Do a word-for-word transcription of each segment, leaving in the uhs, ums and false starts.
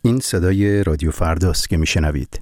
این صدای رادیو فرداست که میشنوید.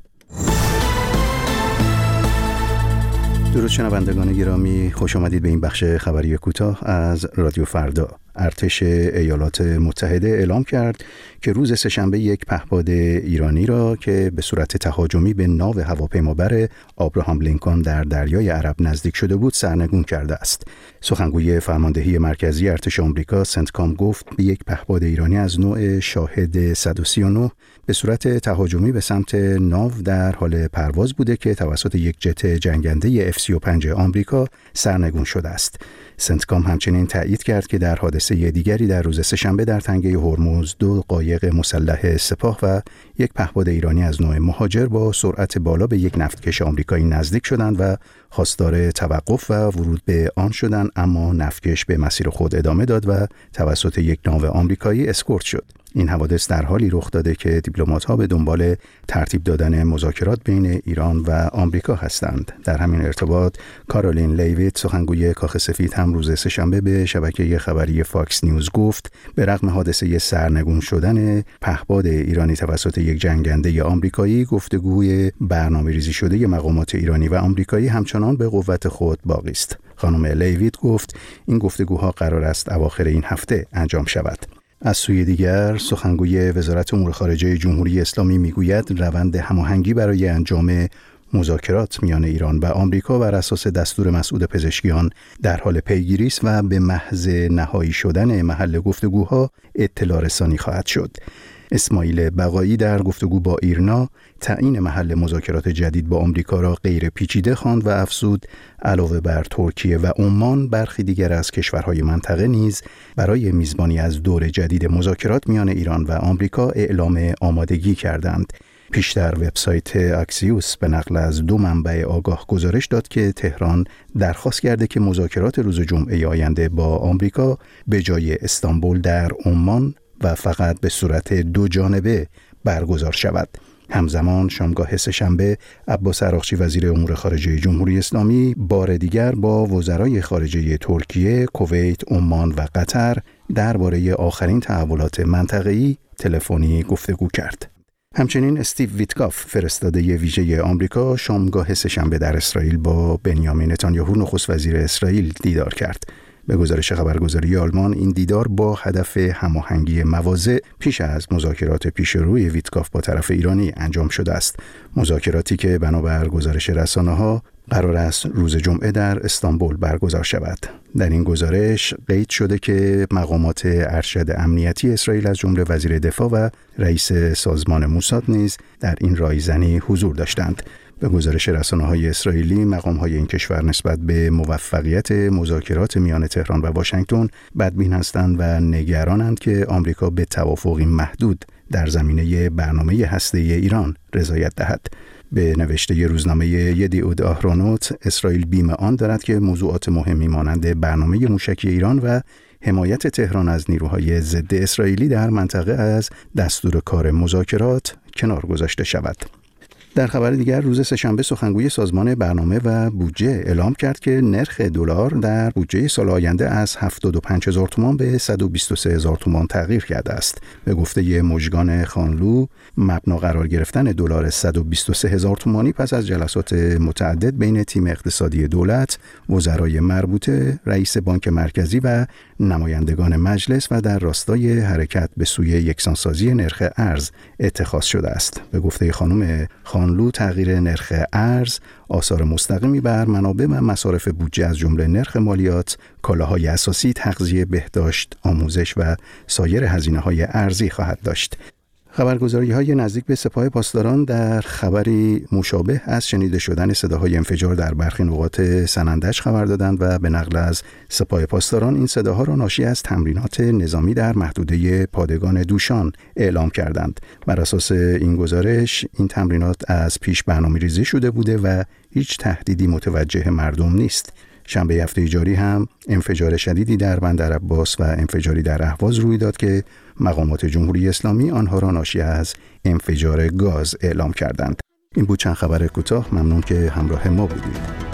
درود شنوندگان گرامی، خوش آمدید به این بخش خبری کوتاه از رادیو فردا. ارتش ایالات متحده اعلام کرد که روز سه‌شنبه یک پهپاد ایرانی را که به صورت تهاجمی به ناو هواپیمابر آبراهام لینکن در دریای عرب نزدیک شده بود سرنگون کرده است. سخنگوی فرماندهی مرکزی ارتش آمریکا سنتکام گفت به یک پهپاد ایرانی از نوع شاهد صد و سی و نه به صورت تهاجمی به سمت ناو در حال پرواز بوده که توسط یک جت جنگنده اف سی و پنج آمریکا سرنگون شده است. سنتکام همچنین تایید کرد که در حادثه دیگری در روز سه‌شنبه در تنگه هرمز دو قایق مسلح سپاه و یک پهپاد ایرانی از نوع مهاجر با سرعت بالا به یک نفتکش آمریکایی نزدیک شدند و خواستار توقف و ورود به آن شدند، اما نفتکش به مسیر خود ادامه داد و توسط یک ناو آمریکایی اسکورت شد. این حوادث در حالی رخ داده که دیپلمات‌ها به دنبال ترتیب دادن مذاکرات بین ایران و آمریکا هستند. در همین ارتباط کارولین لیویت سخنگوی کاخ سفید هم روز سه‌شنبه به شبکه خبری فاکس نیوز گفت به رغم حادثه سرنگون شدن پهپاد ایرانی توسط یک جنگنده آمریکایی، گفتگوی برنامه‌ریزی شده مقامات ایرانی و آمریکایی همچنان به قوت خود باقی است. خانم لیویت گفت این گفتگوها قرار است اواخر این هفته انجام شود. از سوی دیگر سخنگوی وزارت امور خارجه جمهوری اسلامی میگوید روند هماهنگی برای انجام مذاکرات میان ایران و آمریکا بر اساس دستور مسعود پزشکیان در حال پیگیری است و به محض نهایی شدن محل گفتگوها اطلاع رسانی خواهد شد. اسماعیل بقایی در گفتگو با ایرنا تعیین محل مذاکرات جدید با آمریکا را غیر پیچیده خواند و افزود علاوه بر ترکیه و عمان برخی دیگر از کشورهای منطقه نیز برای میزبانی از دور جدید مذاکرات میان ایران و آمریکا اعلام آمادگی کردند. پیشتر وبسایت اکسیوس به نقل از دو منبع آگاه گزارش داد که تهران درخواست کرده که مذاکرات روز جمعه آینده با آمریکا به جای استانبول در عمان و فقط به صورت دو جانبه برگزار شود. همزمان شامگاه سه‌شنبه عباس عراقچی وزیر امور خارجه جمهوری اسلامی بار دیگر با وزرای خارجه ترکیه، کویت، عمان و قطر درباره آخرین تحولات منطقه‌ای تلفنی گفتگو کرد. همچنین استیو ویتکاف فرستاده ویژه آمریکا شامگاه سه‌شنبه در اسرائیل با بنیامین نتانیاهو نخست وزیر اسرائیل دیدار کرد. به گزارش خبرگزاری آلمان این دیدار با هدف هماهنگی مواضع پیش از مذاکرات پیشروی ویتکاف با طرف ایرانی انجام شده است. مذاکراتی که بنابر گزارش رسانه‌ها قرار است روز جمعه در استانبول برگزار شود. در این گزارش قید شده که مقامات ارشد امنیتی اسرائیل از جمله وزیر دفاع و رئیس سازمان موساد نیز در این رایزنی حضور داشتند. به گزارش رسانه‌های اسرائیلی مقام‌های این کشور نسبت به موفقیت مذاکرات میان تهران و واشنگتن بدبین هستند و نگرانند که آمریکا به توافقی محدود در زمینه برنامه هسته‌ای ایران رضایت دهد. به نوشته روزنامه یدیعود آهرونوت، اسرائیل بیم آن دارد که موضوعات مهمی مانند برنامه موشکی ایران و حمایت تهران از نیروهای ضد اسرائیلی در منطقه از دستور کار مذاکرات کنار گذاشته شود. در خبر دیگر روز سه‌شنبه سخنگوی سازمان برنامه و بودجه اعلام کرد که نرخ دلار در بودجه سال آینده از هفتاد و پنج هزار تومان به صد و بیست و سه هزار تومان تغییر کرده است. به گفته مژگان خانلو، مبنا قرار گرفتن دلار صد و بیست و سه هزار تومانی پس از جلسات متعدد بین تیم اقتصادی دولت، وزرای مربوطه، رئیس بانک مرکزی و نمایندگان مجلس و در راستای حرکت به سوی یکسانسازی نرخ ارز اتخاذ شده است. به گفته خانم خانلو، تغییر نرخ ارز آثار مستقیمی بر منابع و مصارف بودجه از جمله نرخ مالیات، کالاهای اساسی، تغذیه، بهداشت، آموزش و سایر هزینه‌های ارزی خواهد داشت. خبرگزاری‌های نزدیک به سپاه پاسداران در خبری مشابه از شنیده شدن صداهای انفجار در برخی نقاط سنندج خبر دادند و به نقل از سپاه پاسداران این صداها را ناشی از تمرینات نظامی در محدوده پادگان دوشان اعلام کردند. بر اساس این گزارش این تمرینات از پیش برنامه‌ریزی شده بوده و هیچ تهدیدی متوجه مردم نیست. شنبه هفته جاری هم انفجار شدیدی در بندر عباس و انفجاری در اهواز روی داد که مقامات جمهوری اسلامی آنها را ناشی از انفجار گاز اعلام کردند. این بود چند خبر کوتاه. ممنون که همراه ما بودید.